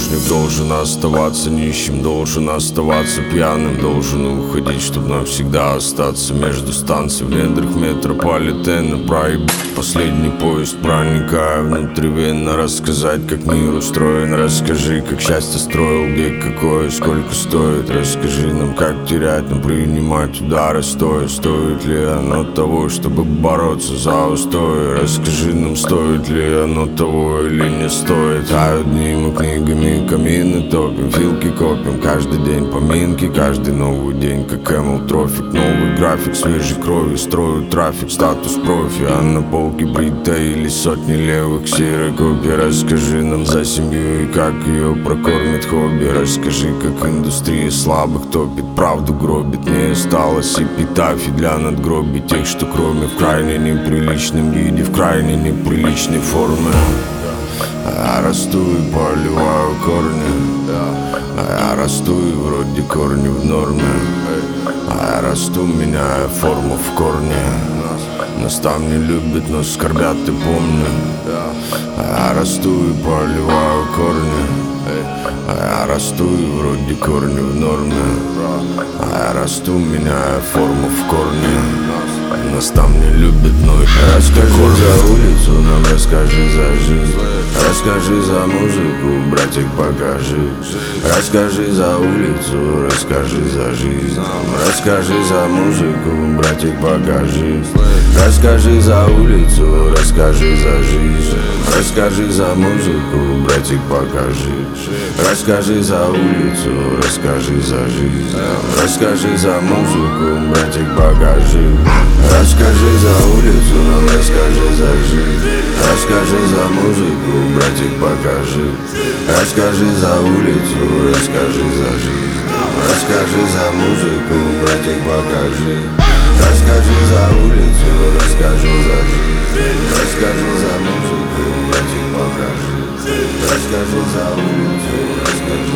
бездорожник должен оставаться нищим, должен оставаться пьяным, должен уходить, чтобы навсегда остаться между станций в недрах метрополитена. Проебать последний поезд, проникая внутривенно. Рассказать, как мир устроен, расскажи, как счастье строил, где какое, сколько стоит. Расскажи нам, как терять, но принимать удары стоя. Стоит ли оно того, чтобы бороться за устой? Расскажи нам, стоит ли оно того или не стоит. Тают дни мы книгами, камины топим, филки копим. Каждый день поминки, каждый новый день как Эмил Трофик. Новый график, свежей крови, строю трафик, статус профи. А на полке брита или сотни левых ксерокопий. Расскажи нам за семью и как ее прокормит хобби. Расскажи, как индустрия слабых топит, правду гробит. Не осталось эпитафий для надгробий тех, что кроме в крайне неприличном виде, в крайне неприличной форме. Я расту и поливаю корни, я расту и вроде корни в норме. Я расту, меняя форму в корне. Нас там не любят, но скорбят, ты помни. Я расту и поливаю корни, я расту и вроде корни в норме. Я расту, меняя форму в корне. Нас там не любят, но и расскажи за улицу, нам расскажи за жизнь. Расскажи за музыку, братик, покажи. Расскажи за улицу, расскажи за жизнь. Расскажи за музыку, братик, покажи. Расскажи за улицу, расскажи за жизнь. Расскажи за музыку, братик, покажи. Расскажи за улицу, расскажи за жизнь. Расскажи за музыку, братик, покажи. Расскажи за улицу, нам расскажи за жизнь. Расскажи за музыку, братик, покажи. Расскажи за улицу, расскажи за жизнь. Расскажи за музыку, братик, покажи. Расскажи за улицу, расскажи за жизнь. Расскажи за музыку, братик, покажи. Расскажи за улицу, расскажи.